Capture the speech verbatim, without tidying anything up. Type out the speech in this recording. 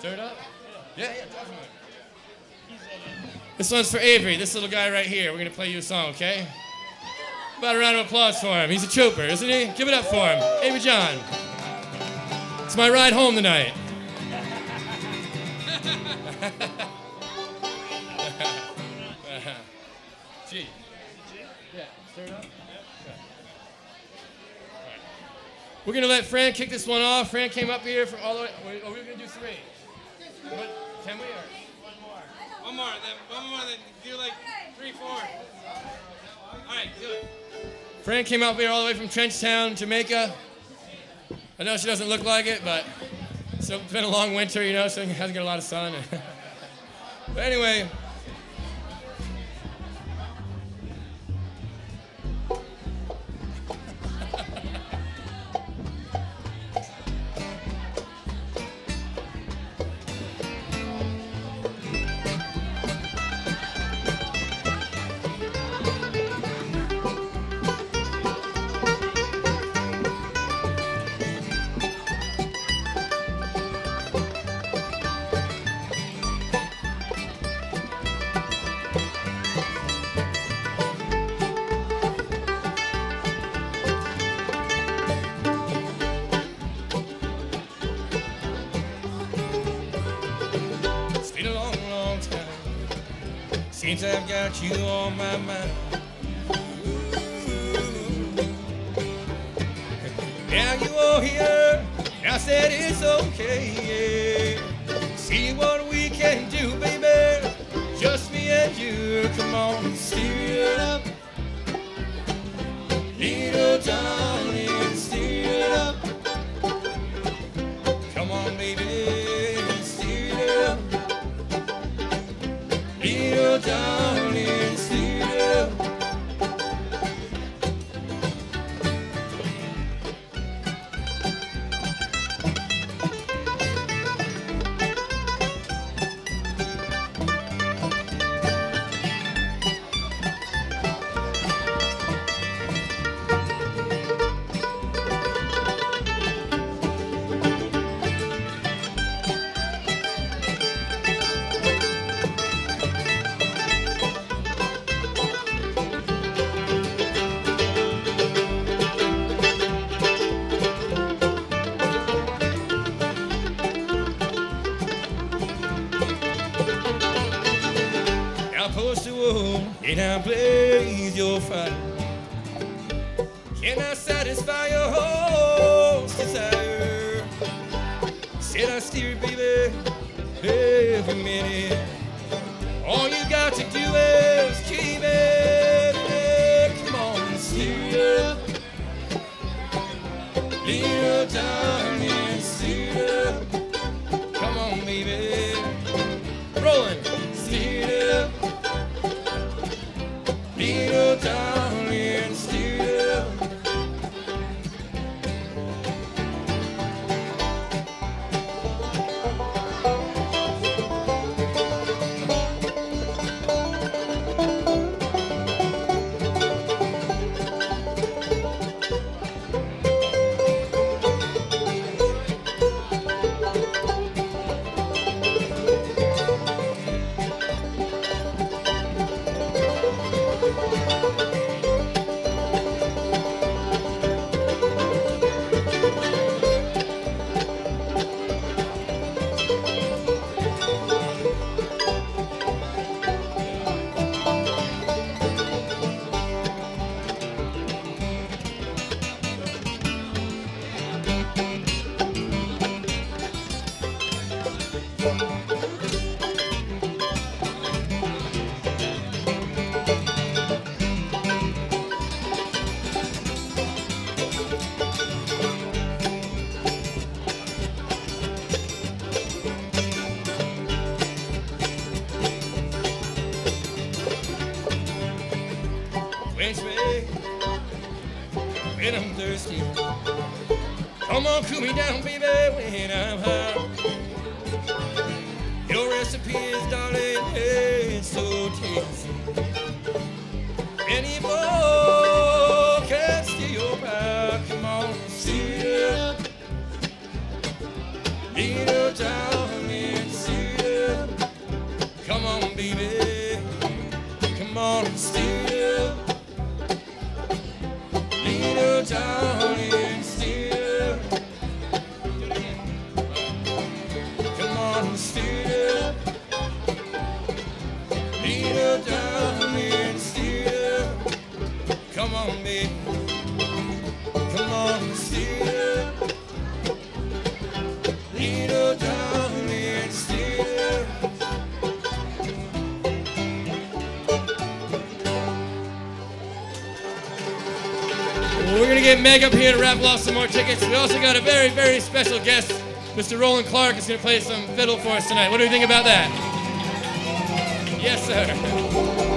Stir it up? Yeah, yeah, definitely. This one's for Avery, this little guy right here. We're going to play you a song, okay? About a round of applause for him. He's a trooper, isn't he? Give it up for him. Avery John. It's my ride home tonight. G. Yeah, stir it up. Yeah. Right. We're going to let Fran kick this one off. Fran came up here for all the way. Oh, we're going to do three. But can we? Or? One more, then one more, then do like three, four. All right, good. Fran came out here all the way from Trenchtown, Jamaica. I know she doesn't look like it, but so it's been a long winter, you know, so she hasn't got a lot of sun. But anyway. Since I've got you on my mind. Now you are here, I said it's okay, yeah. See what we can do, baby. Just me and you, come on, steer it up. Little darling, steer it up. Come on, baby, steer it up. Little darling, steer it up. And I blaze your fire. Can I satisfy your heart's desire? Said I steer, baby, every minute. All you got to do is keep it. Come on, steer up. Little darling, steer up. Come on, baby. Rolling, steer up. Little darling, steer up. When I'm thirsty, come on, cool me down, baby, when I'm high. Your recipe is, darling, it's so tasty. Any boy can steal your pie. Come on, steer up. Little darling, get Meg up here to raffle off some more tickets. We also got a very, very special guest. Mister Roland Clark is going to play some fiddle for us tonight. What do you think about that? Yes, sir.